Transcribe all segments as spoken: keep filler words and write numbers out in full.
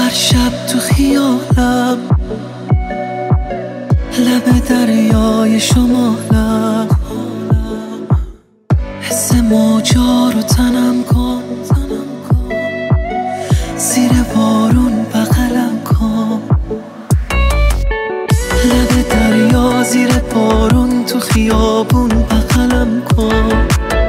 هر شب تو خیالم، لب دریای شمالم، حس موجا رو تنم کن، زیر بارون بغلم کن. لب دریا زیر بارون تو خیابون بغلم کن.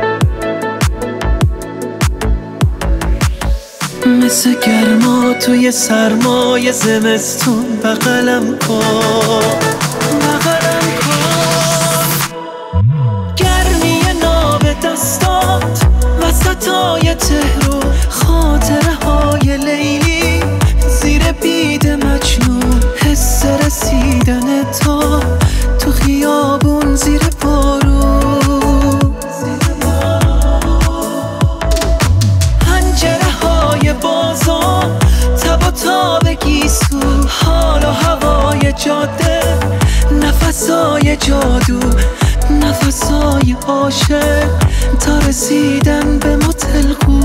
مثل گرما توی سرمای زمستون بغلم کن، بغلم کن. گرمی ناب دستات وسطای تهرو، خاطره های لیلی زیر بید مجنون، حس رسیدن تو تو خیابون زیر بارون. پنجره های بازار، تب و تاب گیسو، حال و هوای جاده، نفسای جادو، نفسای عاشق تا رسیدن به متلقو.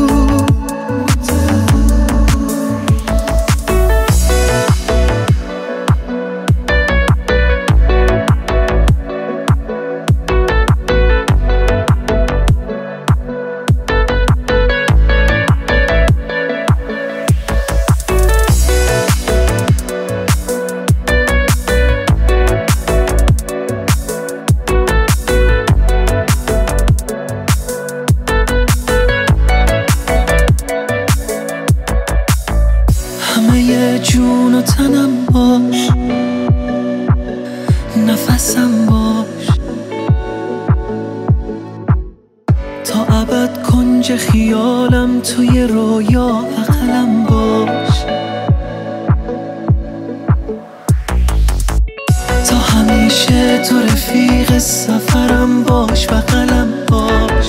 همه جون و تنم باش، نفسم باش، تا ابد کنج خیالم توی رویا بغلم باش. تا همیشه تو رفیق سفرم باش، بغلم باش.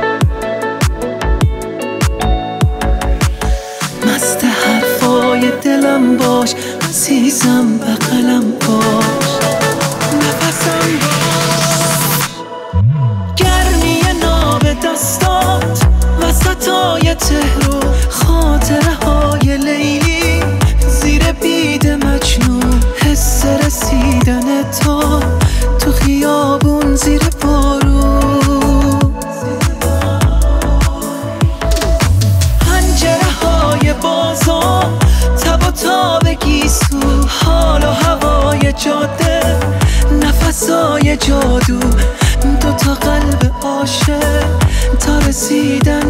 مست حرفای دلم باش، عزیزم بغلم باش، نفسم باش. گرمی ناب دستات وسطای تهرو، خاطره های لیلی زیر بید مجنون، حس رسیدن تو تو خیابون زیر بارون. پنجره های بازار، تب و تاب گیسو، حال و هوای جاده، نفسای جادو، دوتا قلب عاشق تا رسیدن